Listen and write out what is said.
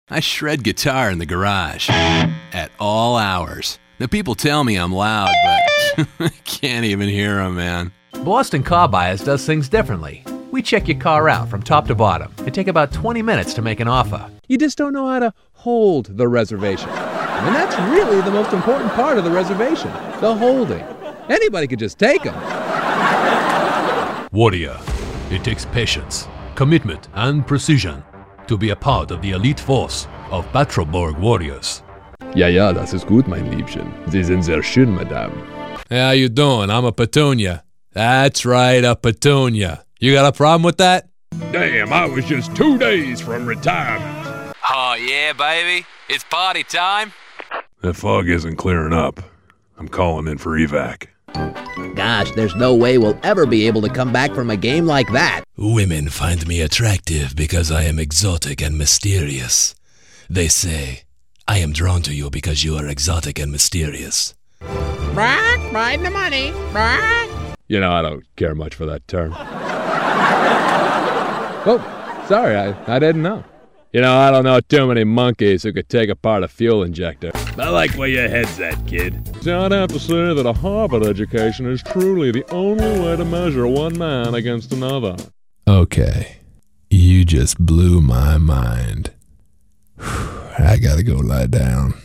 I shred guitar in the garage at all hours. Now, people tell me I'm loud, but I can't even hear them, man. Boston Car Buyers does things differently. We check your car out from top to bottom and take about 20 minutes to make an offer. You just don't know how to hold the reservation. And that's really the most important part of the reservation, the holding. Anybody could just take them. Warrior. It takes patience, commitment, and precision to be a part of the elite force of Battleborg Warriors. Ja, das ist gut, mein Liebchen. Sie sind sehr schön, Madame. How you doing? I'm a Petunia. That's right, a Petunia. You got a problem with that? Damn, I was just 2 days from retirement. Oh, yeah, baby. It's party time. The fog isn't clearing up. I'm calling in for evac. Gosh, there's no way we'll ever be able to come back from a game like that. Women find me attractive because I am exotic and mysterious. They say, I am drawn to you because you are exotic and mysterious. Right in the money. You know, I don't care much for that term. Oh, sorry, I didn't know. You know, I don't know too many monkeys who could take apart a fuel injector. I like where your head's at, kid. So I'd have to say that a Harvard education is truly the only way to measure one man against another. Okay, you just blew my mind. I gotta go lie down.